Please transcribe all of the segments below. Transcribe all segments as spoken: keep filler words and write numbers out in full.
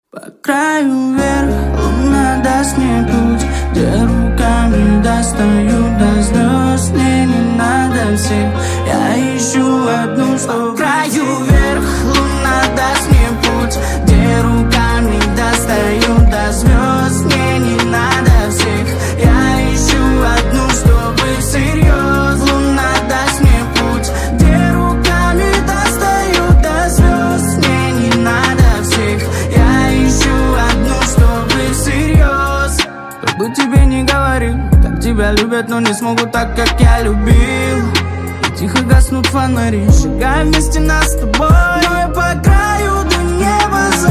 По краю вверх луна даст мне путь, где руками достаю до звезд. Мне не надо всех, я ищу одну, что по краю вверх луна даст мне путь, где руками достаю до звезд. Мне не надо всех, я ищу одну, чтобы всерьез. Луна даст мне путь, где руками достаю до звезд. Мне не надо всех, я ищу одну, чтобы всерьез. Кто бы тебе не говорил, как тебя любят, но не смогут так, как я любил. И тихо гаснут фонари, шагая вместе нас с тобой. Но я по краю до неба за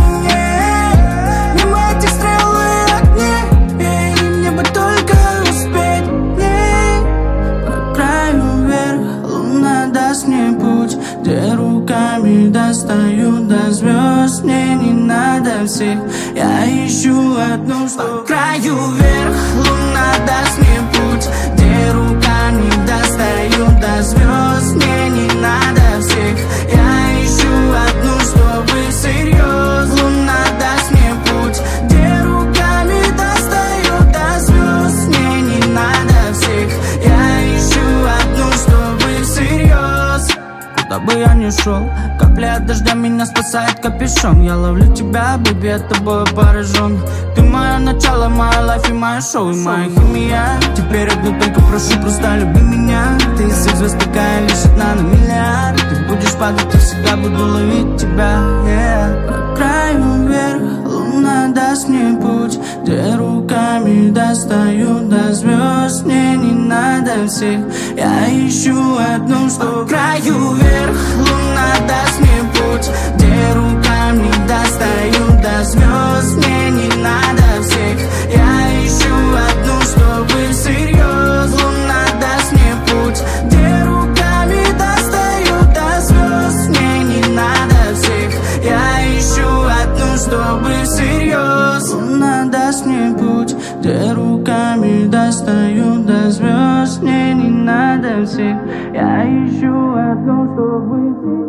ней, мимо этих стрел и огней, и мне бы только успеть к ней. По краю вверх луна даст мне путь, где руками достаю до звезд. Мне не надо всех, я ищу одну, что по краю вверх луна даст мне путь, где руками достаю до звезд. Мне не надо всех, я ищу одну, чтобы всерьез. Луна даст мне путь, где руками достаю до звезд. Мне не надо всех, я ищу одну, чтобы всерьез. Куда бы я ни шел, капля от дождя меня спасает капюшон. Я ловлю тебя, бэби, я тобой поражен. Ты мое начало, моя лайф и мое шоу, и моя химия. Теперь одну только прошу, просто люби меня. Ты из всех звезд такая, лишь одна на миллиард. Ты будешь падать, я всегда буду ловить тебя, yeah. По краю вверх луна даст мне путь, где руками достаю до звезд. Мне не надо всех, я ищу одну, что по краю вверх луна даст мне путь, где руками достаю до звезд. Мне не надо всех, я ищу одну, чтобы всерьез. Луна даст мне путь, где руками достаю до звезд. Мне не надо всех, я ищу одну, чтобы всерьез. Луна даст мне путь, где руками достаю до звезд. Мне не надо всех, я ищу одну, чтобы всерьез.